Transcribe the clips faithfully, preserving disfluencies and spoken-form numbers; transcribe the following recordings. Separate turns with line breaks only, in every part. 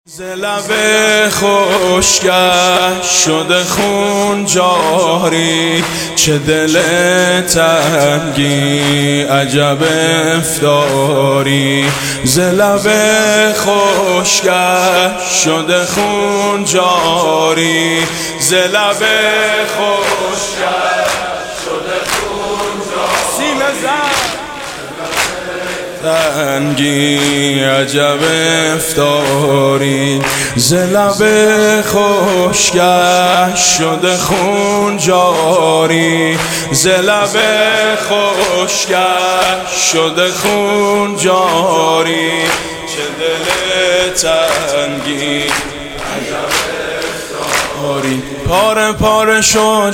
ز لب خشکش شده خون جاری، چه دل تنگی عجب افطاری. ز لب خشکش شده خون جاری، ز لب خشکش شده خون جاری. سینه زن تنگی عجب افطاری، ز لب خشکش شده خون جاری، ز لب خشکش شده خون جاری. چه دل تنگی عجب افطاری. پاره پاره شد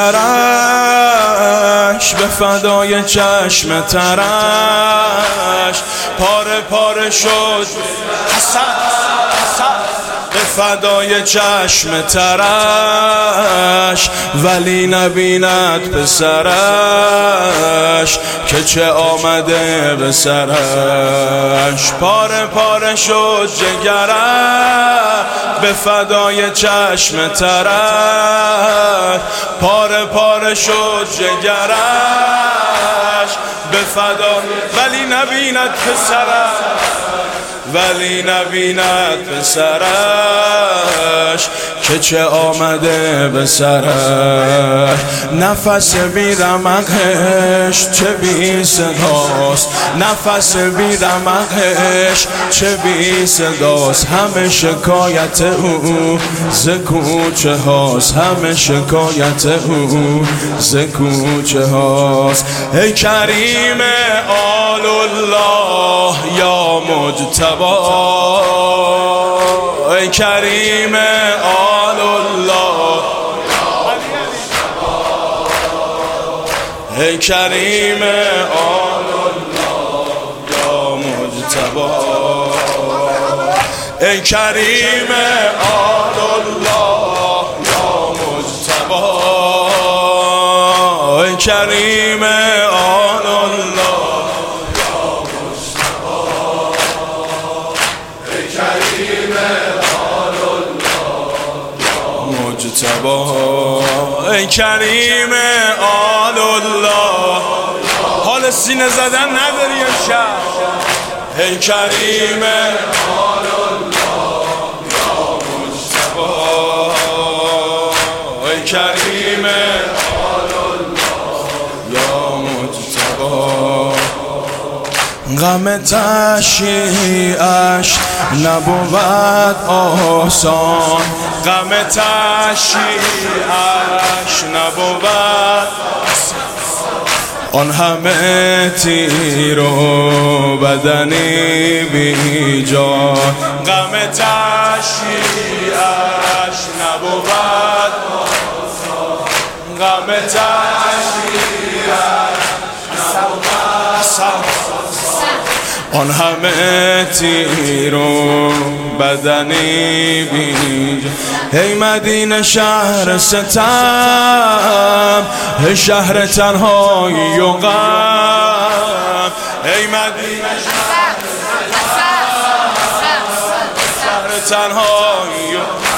جگرش به فدای چشم ترش، پاره پاره شد حسن حسن به فدای چشم ترش، ولی نبیند پسرش که چه آمده به سرش. پاره پاره شد جگرش به فدای چشم ترش، پاره پاره شد جگرش به فدای، ولی نبیند پسرش، ولی نبیند پسرش که چه آمده به سرش. نفس بی رمقش چه بی صداست، نفس بی رمقش چه بی صداست. همه شکایت او ز کوچه هاست، همه شکایت او ز کوچه هاست. ای کریم آل الله یا مجتبی، ای کریم آل الله، ای کریم آل الله یا مجتبی، ای کریم آل الله یا مجتبی، ای کریم آل الله مجتبی. ای کریم آل الله، حال سینه زدن نداری امشب. ای کریم آل الله یا مجتبی، ای کریم آل الله یا مجتبی. غم تشییعش نبود آسان، غم تشییعش نبود آن همه تیر و بدنی بی جان. غم تشییعش نبود آسان، غم تشییعش نبود آن همه تیر و بدنی بی جان. ای مدینه شهر ستم، ای شهر تنهایی و غم، ای مدینه شهر تنهایی و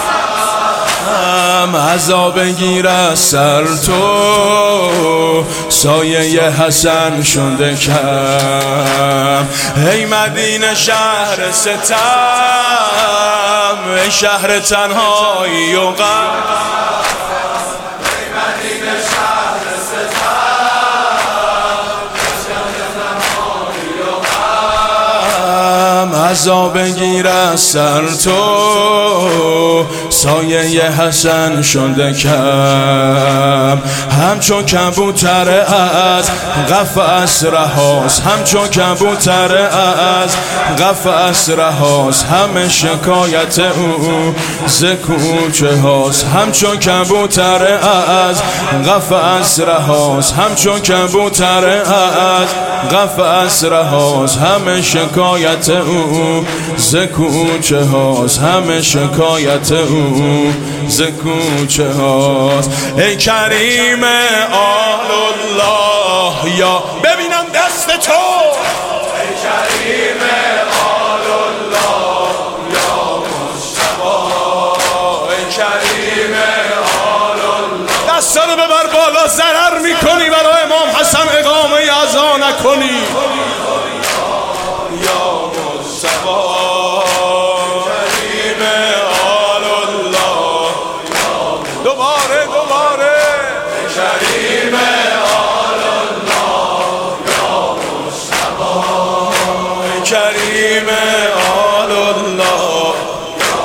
غم. عذاب بگیر از سر تو، سایه حسن شده کم. ای مدینه شهر ستم، ای شهر تنهایی و غم، ای مدینه شهر ستم، ای شهر تنهایی و غم. عذاب بگیر از سر تو، سایه حسن شده کم. همچون کبوتر از قفس رهاست، همچون کبوتر از قفس رهاست. همه شکایت او ز کوچه هاست، همچون کبوتر از قفس رهاست، همچون کبوتر از قفس رهاست. همه شکایت او ز کوچه هاست، همه شکایت او ز کوچه هاست. ای کریم آل الله یا ببینم دست تو، ای کریم آل الله یا آقصه رو ببر بالا، ضرر میکنی برای امام حسن اقامه عزا نکنی. یا مصطفی کریم آل الله، دوباره دوباره کریم آل الله، یا مصطفی کریم آل الله، یا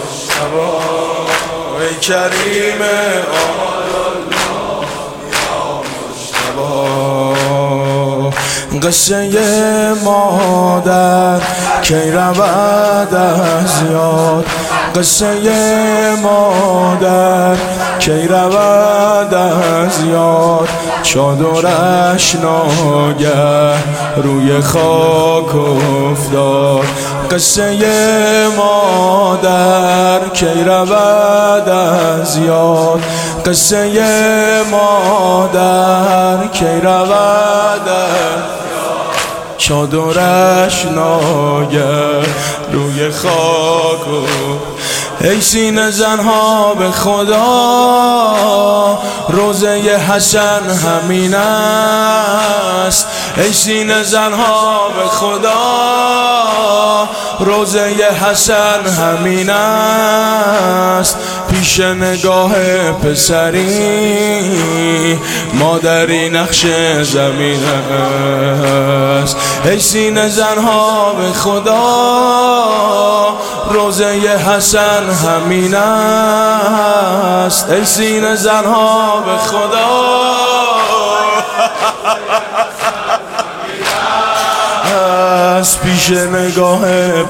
مصطفی کریم آل الله، یا مصطفی. قصه مادر کی رود از یاد، قصه مادر کی رود از یاد، چادرش ناگه روی خاک افتاد. قصه مادر کی رود از یاد، قصه مادر کی رود از چادرش ناگه روی خاک. ای سینه زنها به خدا، روزه حسن همین است. ای سینه زنها به خدا، روزه حسن همین است. پیش نگاه پسری مادری نقش زمین است. ای سینه زنها به خدا، روزه حسن همین است. ای سینه زنها به خدا، از پیش نگاه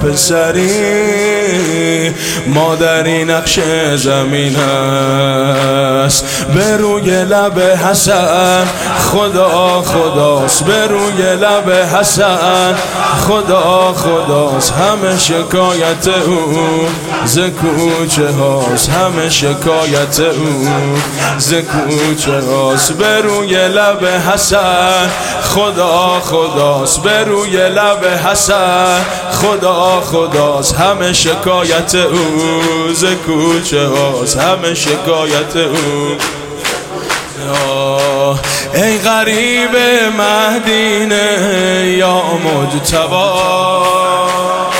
پسری مادری نقش زمین است. به روی لب حسن خدا خداست، به روی لب حسن خدا خداست. همه شکایت او ز کوچه هاست، همه شکایت او ز کوچه هاست. به روی لب حسن خدا خداست، به روی لب حسن خدا خداست. همه شکایت او ز کوچه هاست، همه شکایت او. ای غریب مدینه یا مجتبی،